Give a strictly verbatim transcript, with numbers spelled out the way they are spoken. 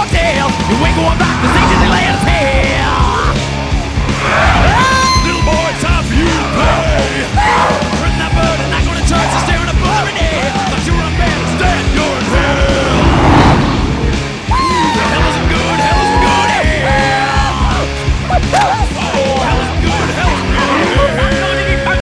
hotel. You ain't going back to see Disneyland.